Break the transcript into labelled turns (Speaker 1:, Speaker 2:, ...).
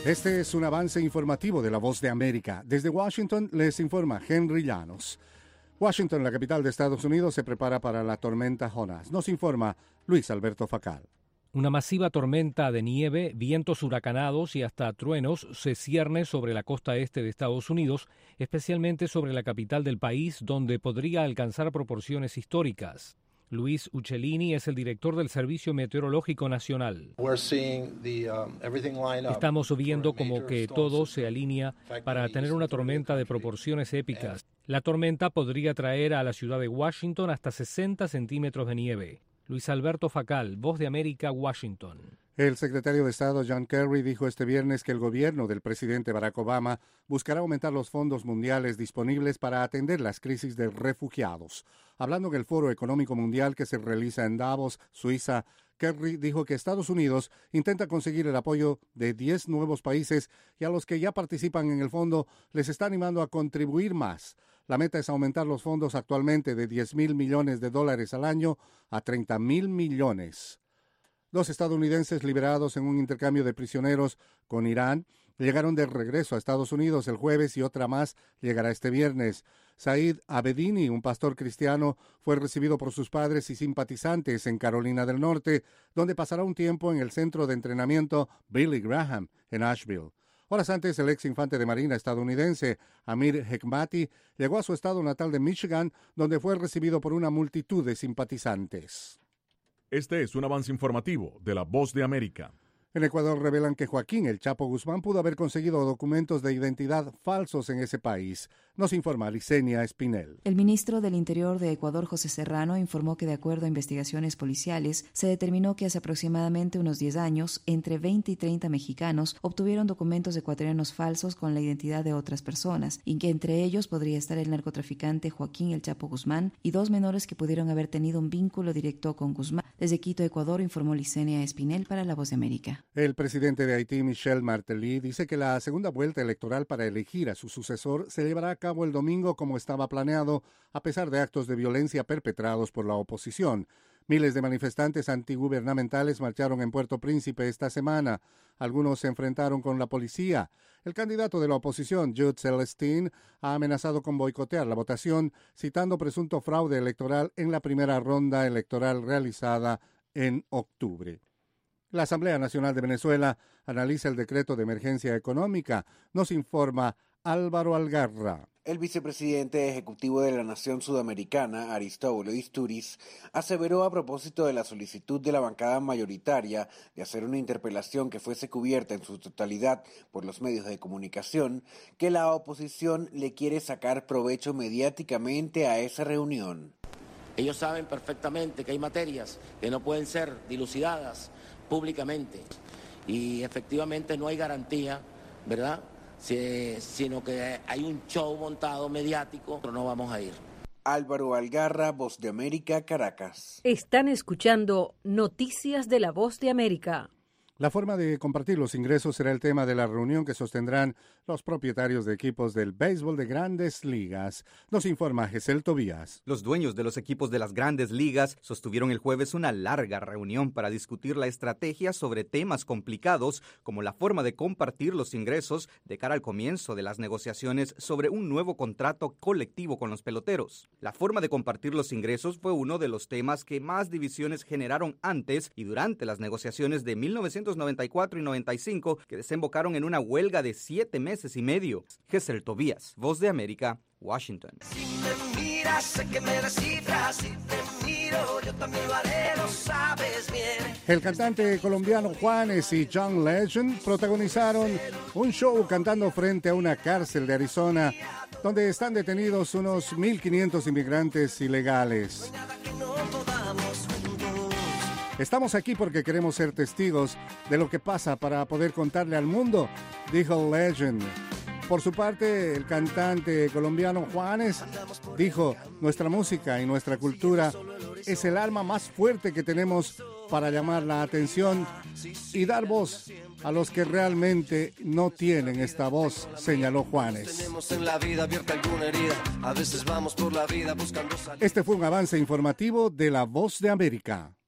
Speaker 1: Este es un avance informativo de La Voz de América. Desde Washington les informa Henry Llanos. Washington, la capital de Estados Unidos, se prepara para la tormenta Jonas. Nos informa Luis Alberto Facal.
Speaker 2: Una masiva tormenta de nieve, vientos huracanados y hasta truenos se cierne sobre la costa este de Estados Unidos, especialmente sobre la capital del país, donde podría alcanzar proporciones históricas. Luis Uccellini es el director del Servicio Meteorológico Nacional. Estamos viendo como que todo se alinea para tener una tormenta de proporciones épicas. La tormenta podría traer a la ciudad de Washington hasta 60 centímetros de nieve. Luis Alberto Facal, Voz de América, Washington.
Speaker 1: El secretario de Estado John Kerry dijo este viernes que el gobierno del presidente Barack Obama buscará aumentar los fondos mundiales disponibles para atender las crisis de refugiados. Hablando en el Foro Económico Mundial que se realiza en Davos, Suiza, Kerry dijo que Estados Unidos intenta conseguir el apoyo de 10 nuevos países y a los que ya participan en el fondo les está animando a contribuir más. La meta es aumentar los fondos actualmente de $10,000 millones al año a $30,000 millones. 2 estadounidenses liberados en un intercambio de prisioneros con Irán llegaron de regreso a Estados Unidos el jueves y otra más llegará este viernes. Said Abedini, un pastor cristiano, fue recibido por sus padres y simpatizantes en Carolina del Norte, donde pasará un tiempo en el centro de entrenamiento Billy Graham en Asheville. Horas antes, el ex infante de Marina estadounidense Amir Hekmati llegó a su estado natal de Michigan, donde fue recibido por una multitud de simpatizantes.
Speaker 3: Este es un avance informativo de La Voz de América.
Speaker 1: En Ecuador revelan que Joaquín El Chapo Guzmán pudo haber conseguido documentos de identidad falsos en ese país. Nos informa Licenia Espinel.
Speaker 4: El ministro del Interior de Ecuador, José Serrano, informó que de acuerdo a investigaciones policiales, se determinó que hace aproximadamente unos 10 años, entre 20 y 30 mexicanos obtuvieron documentos ecuatorianos falsos con la identidad de otras personas, y que entre ellos podría estar el narcotraficante Joaquín El Chapo Guzmán y 2 menores que pudieron haber tenido un vínculo directo con Guzmán. Desde Quito, Ecuador, informó Licenia Espinel para La Voz de América.
Speaker 1: El presidente de Haití, Michel Martelly, dice que la segunda vuelta electoral para elegir a su sucesor se llevará a cabo el domingo como estaba planeado, a pesar de actos de violencia perpetrados por la oposición. Miles de manifestantes antigubernamentales marcharon en Puerto Príncipe esta semana. Algunos se enfrentaron con la policía. El candidato de la oposición, Jude Celestin, ha amenazado con boicotear la votación, citando presunto fraude electoral en la primera ronda electoral realizada en octubre. La Asamblea Nacional de Venezuela analiza el decreto de emergencia económica. Nos informa Álvaro Algarra.
Speaker 5: El vicepresidente ejecutivo de la nación sudamericana, Aristóbulo Istúriz, aseveró a propósito de la solicitud de la bancada mayoritaria de hacer una interpelación que fuese cubierta en su totalidad por los medios de comunicación, que la oposición le quiere sacar provecho mediáticamente a esa reunión.
Speaker 6: Ellos saben perfectamente que hay materias que no pueden ser dilucidadas públicamente y efectivamente no hay garantía, ¿verdad? Sino que hay un show montado mediático, pero no vamos a ir.
Speaker 5: Álvaro Algarra, Voz de América, Caracas.
Speaker 7: Están escuchando Noticias de la Voz de América.
Speaker 1: La forma de compartir los ingresos será el tema de la reunión que sostendrán los propietarios de equipos del béisbol de Grandes Ligas. Nos informa Gesel Tobías.
Speaker 8: Los dueños de los equipos de las Grandes Ligas sostuvieron el jueves una larga reunión para discutir la estrategia sobre temas complicados como la forma de compartir los ingresos de cara al comienzo de las negociaciones sobre un nuevo contrato colectivo con los peloteros. La forma de compartir los ingresos fue uno de los temas que más divisiones generaron antes y durante las negociaciones de 1994 y 95, que desembocaron en una huelga de 7 meses y medio. Gesel Tobías, Voz de América, Washington.
Speaker 9: Si me miras, sé que me descifras. Si te miro, yo también lo haré, lo sabes bien.
Speaker 1: El cantante colombiano Juanes y John Legend protagonizaron un show cantando frente a una cárcel de Arizona, donde están detenidos unos 1,500 inmigrantes ilegales. Estamos aquí porque queremos ser testigos de lo que pasa para poder contarle al mundo, dijo Legend. Por su parte, el cantante colombiano Juanes dijo: nuestra música y nuestra cultura es el arma más fuerte que tenemos para llamar la atención y dar voz a los que realmente no tienen esta voz, señaló Juanes. Este fue un avance informativo de La Voz de América.